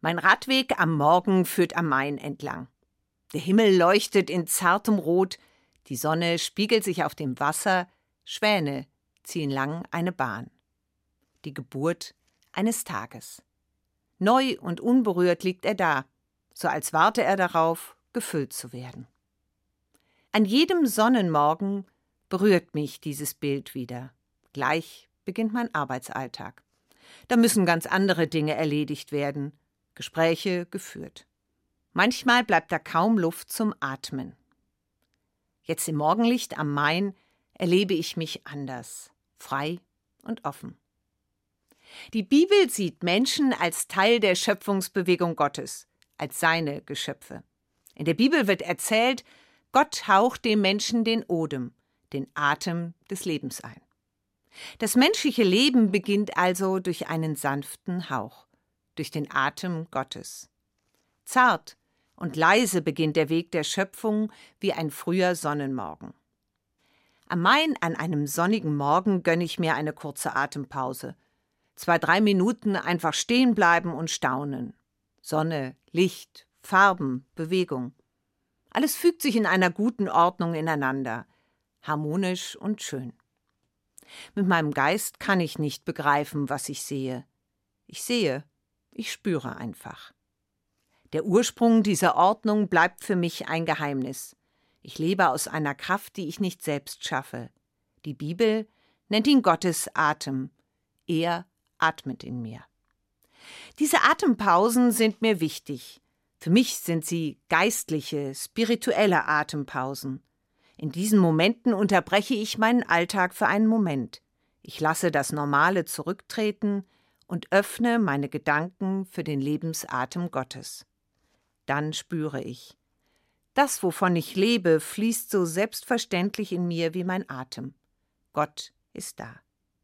Mein Radweg am Morgen führt am Main entlang. Der Himmel leuchtet in zartem Rot, die Sonne spiegelt sich auf dem Wasser, Schwäne ziehen lang eine Bahn. Die Geburt eines Tages. Neu und unberührt liegt er da, so als warte er darauf, gefüllt zu werden. An jedem Sonnenmorgen berührt mich dieses Bild wieder. Gleich beginnt mein Arbeitsalltag. Da müssen ganz andere Dinge erledigt werden, Gespräche geführt. Manchmal bleibt da kaum Luft zum Atmen. Jetzt im Morgenlicht am Main erlebe ich mich anders, frei und offen. Die Bibel sieht Menschen als Teil der Schöpfungsbewegung Gottes, als seine Geschöpfe. In der Bibel wird erzählt, Gott haucht dem Menschen den Odem, den Atem des Lebens ein. Das menschliche Leben beginnt also durch einen sanften Hauch, durch den Atem Gottes. Zart und leise beginnt der Weg der Schöpfung wie ein früher Sonnenmorgen. Am Main an einem sonnigen Morgen gönne ich mir eine kurze Atempause. 2-3 Minuten einfach stehen bleiben und staunen. Sonne, Licht, Farben, Bewegung. Alles fügt sich in einer guten Ordnung ineinander, harmonisch und schön. Mit meinem Geist kann ich nicht begreifen, was ich sehe. Ich sehe, ich spüre einfach. Der Ursprung dieser Ordnung bleibt für mich ein Geheimnis. Ich lebe aus einer Kraft, die ich nicht selbst schaffe. Die Bibel nennt ihn Gottes Atem. Er atmet in mir. Diese Atempausen sind mir wichtig. Für mich sind sie geistliche, spirituelle Atempausen. In diesen Momenten unterbreche ich meinen Alltag für einen Moment. Ich lasse das Normale zurücktreten und öffne meine Gedanken für den Lebensatem Gottes. Dann spüre ich: Das, wovon ich lebe, fließt so selbstverständlich in mir wie mein Atem. Gott ist da.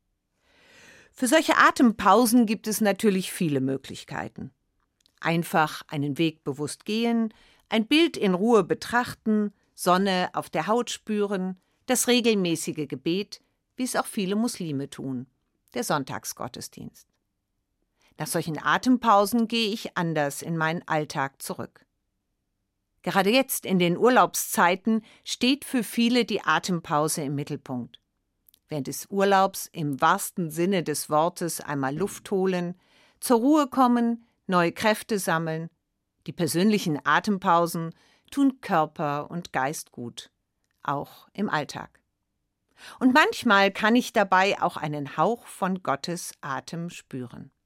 Für solche Atempausen gibt es natürlich viele Möglichkeiten. Einfach einen Weg bewusst gehen, ein Bild in Ruhe betrachten, Sonne auf der Haut spüren, das regelmäßige Gebet, wie es auch viele Muslime tun, der Sonntagsgottesdienst. Nach solchen Atempausen gehe ich anders in meinen Alltag zurück. Gerade jetzt in den Urlaubszeiten steht für viele die Atempause im Mittelpunkt. Während des Urlaubs im wahrsten Sinne des Wortes einmal Luft holen, zur Ruhe kommen, neue Kräfte sammeln. Die persönlichen Atempausen tun Körper und Geist gut, auch im Alltag. Und manchmal kann ich dabei auch einen Hauch von Gottes Atem spüren.